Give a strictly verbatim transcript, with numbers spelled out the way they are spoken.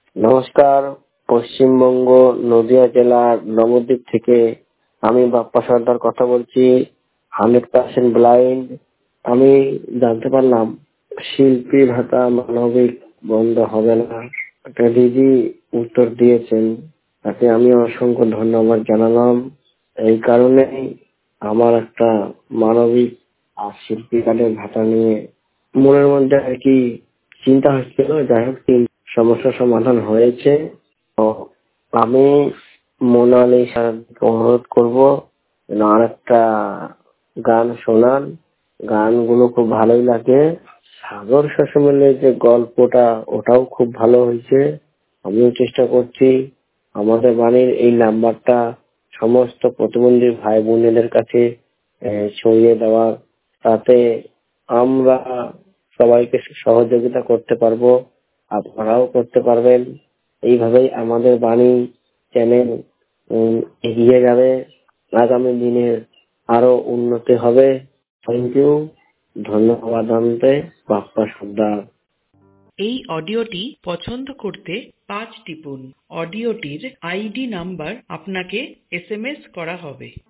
নমস্কার। পশ্চিমবঙ্গ নদিয়া জেলার নবদ্বীপ থেকে আমি বাপ্পা সর্দার কথা বলছি। Hundred percent blind. আমি জানতে পারলাম শিল্পী ভাতা মানবিক বন্ধ হবে না, একটা দিদি উত্তর দিয়েছেন, তাকে আমি অসংখ্য ধন্যবাদ জানালাম। এই কারণেই আমার একটা মানবিক আর শিল্পী কার্ডের ভাতা নিয়ে মনের মধ্যে আর কি চিন্তা হচ্ছিল। যাই হোক, সমস্যার সমাধান হয়েছে। তো আমি মোনালিসাকে অনুরোধ করবো আর একটা গান শোনান। গানগুলো খুব ভালোই লাগে। সাগর শাসমলের যে গল্পটা, ওটাও খুব ভালো হয়েছে। আমিও চেষ্টা করছি আমাদের বাড়ির এই নাম্বারটা সমস্ত প্রতিবন্ধী ভাই বোনেদের কাছে ছড়িয়ে দেওয়ার, তাতে আমরা সবাইকে সহযোগিতা করতে পারবো, আপনারাও করতে পারবেন। এইভাবেই আমাদের বাণী চ্যানেল এগিয়ে যাবে, আগামী দিনে আরো উন্নতি হবে। Thank you. ধন্যবাদ। আনতে বাপ্পা সর্দার। এই অডিওটি পছন্দ করতে পাঁচ টিপুন। অডিওটির আইডি নাম্বার আপনাকে এস এম এস করা হবে।